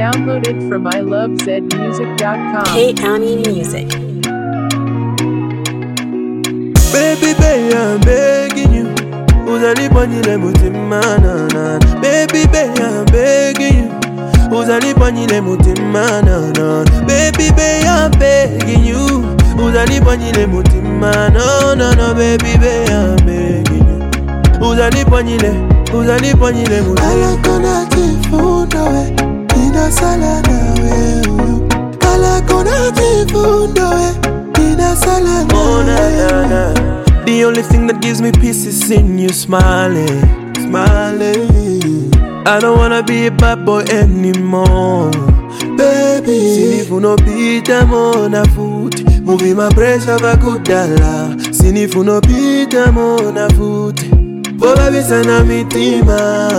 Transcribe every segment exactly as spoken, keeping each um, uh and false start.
Downloaded from I love zed music dot com. K Ani Music. Baby, baby, I'm begging you. Uzali panyile mutima na na. Baby, baby, I'm begging you. Uzali panyile mutima na na. Baby, baby, I'm begging you. Uzali panyile mutima na na na. Baby, baby, I'm begging you. Uzali panyile, uzali panyile mutima. Kala kona tifunda we, ina sala na we. Kala kona tifunda we, ina sala na Oh na na na. The only thing that gives me peace is seeing you smiling, smiling. I don't wanna be a bad boy anymore, baby. Sinifu no pita mo na futi, moving my pressure va kudala. Sinifu no pita mo na futi, boba bisana mitima.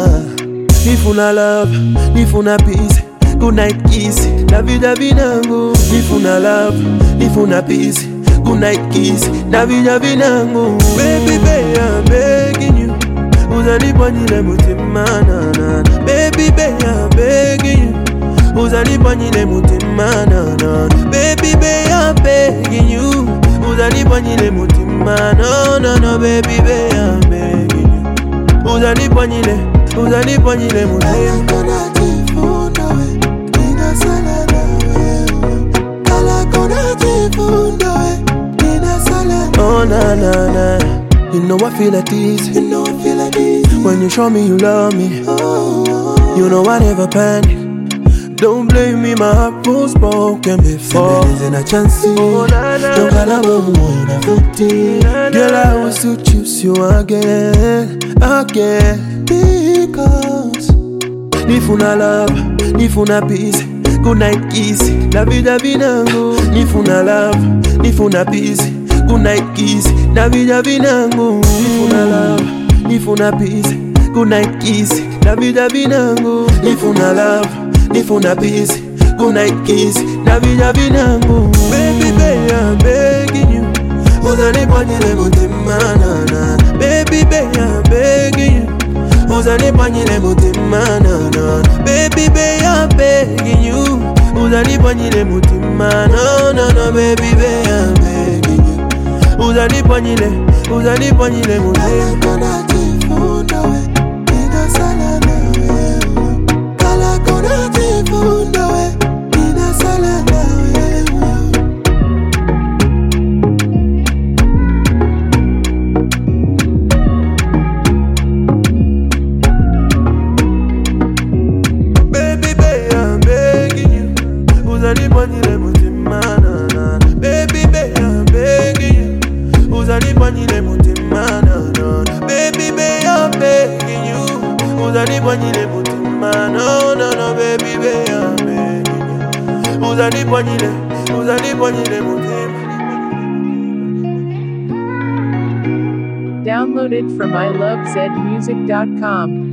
Nifuna love, nifuna peace, good night kiss, la vida binangu. Nifuna love, nifuna peace, good night kiss, la vida binangu. Baby, baby, I'm begging you. Uzali panyile mutima na na. Baby, baby, I'm begging you. Uzali panyile mutima na na. Baby, baby, I'm begging you. Uzali panyile mutima na na na. Baby, baby, I'm begging you. Uzali panyile, uzali panyile mutima. Kala kona tifunda we, ina sala na we. Kala kona tifunda we, ina sala na we. Oh na na na. You know I feel like this. You know I feel like this. When you show me you love me, Oh, you know I never panic. Don't blame me, my heart was broken before. There's a chance. Oh, na, na, Don't call a woman a fifty. Girl, I want to choose you again, again. Because Nifuna love, nifuna peace, good night kiss, la vida binangu. Nifuna love, nifuna peace, good night kiss, la vida binangu. Nifuna love, nifuna peace, good night kiss, la vida binangu. Nifuna love, nifuna peace, good night kiss, la vida binangu. Baby, baby, I'm begging you. Uzali panyile mutima na na. Baby, baby, I'm begging you. Uzali panyile mutima na na. Baby, baby, I'm begging you. Uzali panyile mutima na na na. Baby, baby, I'm begging you. Uzali panyile, uzali panyile mutima. Kala kona tifunda we, ina sala na we. Kala kona tifunda we, ina sala na we. Baby, baby, I'm begging you. Uzali panyile mutima na na. Baby, baby, I'm begging you. Uzali panyile mutima na na. Baby, baby, I'm begging you. Uzali panyile mutima na na na. Baby, baby, I'm begging you. Uzali panyile, uzali panyile mutima. Downloaded from I love zed music dot com.